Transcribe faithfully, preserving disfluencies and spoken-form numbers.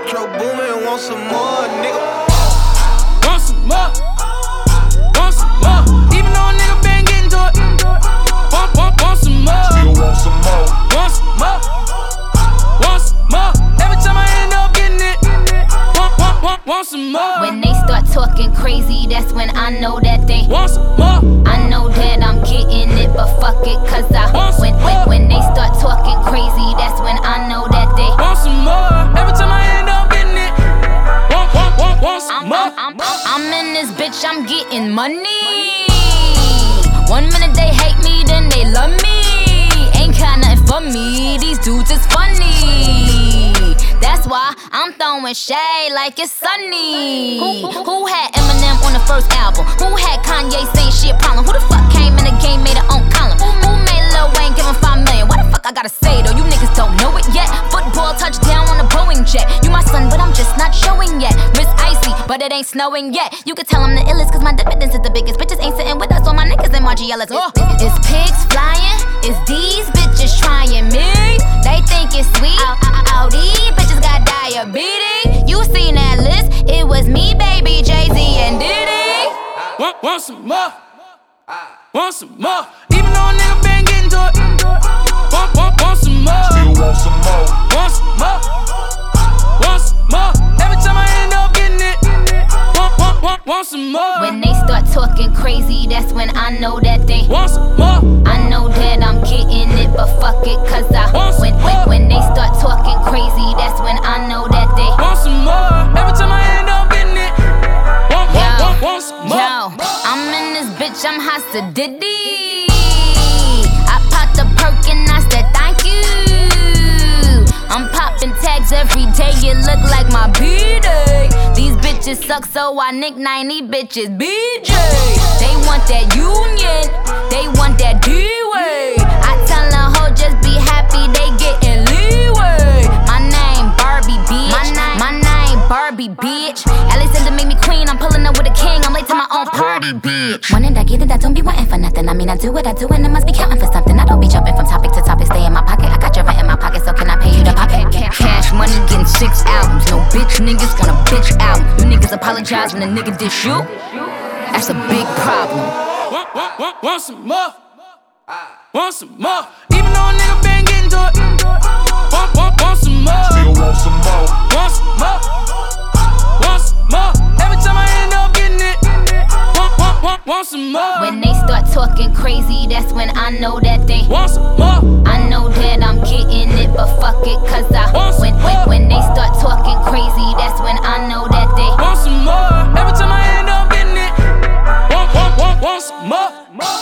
Metro Boomin, want some more, nigga. Want some more. Want some more. Even though a nigga been getting to it. Want, want, want some more. Still want some more. Want some more. Want some more. Every time I end up getting it. Want, want, want, want some more. When they start talking crazy, that's when I know that they want some more. I know that I'm getting it, but fuck it, cause I when, when, when they start talking crazy, that's when I know that they want some more. Every time I end up getting it. Want, want, want, want some I'm, more. I'm, I'm, I'm in this bitch, I'm getting money. One minute they hate me, then they love me. Ain't got nothing for me, these dudes is funny. That's why I'm throwing shade like it's sunny. Who, who, who had Eminem on the first album? Who had Kanye saying shit problem? Who the fuck came in the game, made her own column? Who made Lil Wayne give him five million? What the fuck I gotta say though? You niggas don't know it yet. Football touchdown on a Boeing jet. You my son, but I'm just not showing yet. Wrist icy, but it ain't snowing yet. You can tell I'm the illest, cause my dividends is the biggest. Bitches ain't sitting with us, all my niggas in Margiela's. Oh. Is pigs flying? Is these bitches trying me? They think it's sweet. All these bitches got diabetes. You seen that list? It was me, baby, Jay-Z and Diddy. Want, want some more. Want some more. Even though a nigga been getting to it. Want, want, want some more. Still want some more. Want some more. Want some more. Every time I end up getting it. Want, want, want, want some more. When they start talking crazy, that's when I know that they want some more. I know that I'm getting it, but fuck it, cause I when, when, when they start talking crazy, that's when I know that they want some more. Every time I end up getting it. Want, want, want, want some more. Yo, I'm in this bitch, I'm hot to Diddy. I popped a perk and I said thank you. I'm popping tags every day, it look like my B-Day. These bitches suck, so I nickname these bitches B J. They want that union, they want that D-Way. I tell a hoe just be happy, they getting leeway. My name Barbie, bitch. My name, my name Barbie, bitch. Alexander made me queen, I'm pulling up with a king. I'm late to my own party, bitch. When did I get it? I don't be wanting for nothing. I mean, I do what I do and it must be counting for something. I don't be jumping from topic to topic, stay in my pocket. I got your rent in my pocket, so can I pay you to pop it? Cash money getting six albums. No bitch niggas want a bitch album. You niggas apologize when a nigga dish you. That's a big problem. Want, want, want, want some more. Want some more. Even though a nigga been getting to it. Want, want, want some more. Still want some more. Want some more. Want some more. Every time I end up getting it. Want, want, want, want some more. When they start talking crazy, that's when I know that they want some more. I know that I'm getting it, but fuck it, cause I when, when, when they start talking crazy, that's when I know that they want some more. Every time I end up getting it. Want, want, want, want some more.